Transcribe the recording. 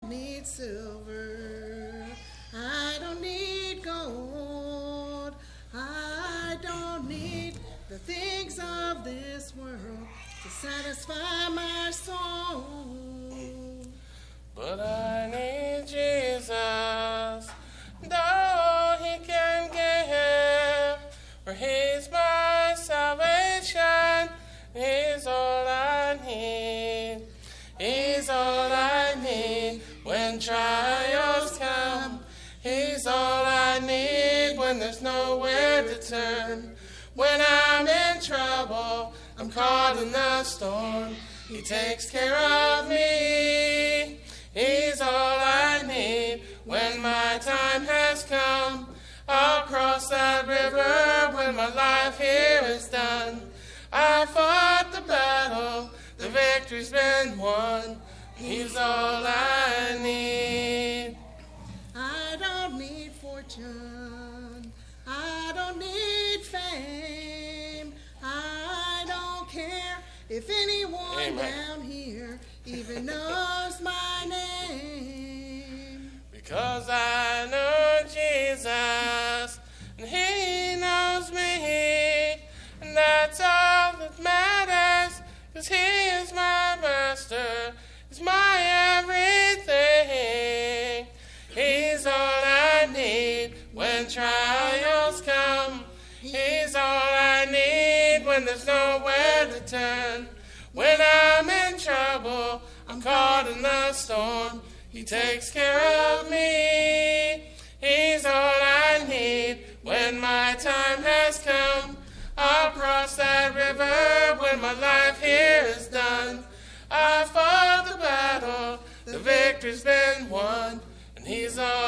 need silver. I don't need gold. I don't need the things of this world to satisfy my soul. But I need Jesus, though he can give, for he's my salvation. He's all I need. He's all I need when trials come. He's all I need when there's nowhere to turn. When I'm in trouble, I'm caught in the storm. He takes care of me. He's all I need when my time has come. I'll cross that river when my life here is done. I fought the battle, the victory's been won. He's all I need. I don't need fortune. I don't need fame. I don't care if anyone down here even knows my name. Because I know Jesus, and he knows me, and that's all that matters, because he is my master, is my everything. He's all I need when trials come. He's all I need when there's nowhere to turn. When I'm in trouble, I'm caught in the storm. He takes care of me. He's all I need when my time has come. I'll cross that river when my life here is done. I fought the battle, the victory's been won, and he's all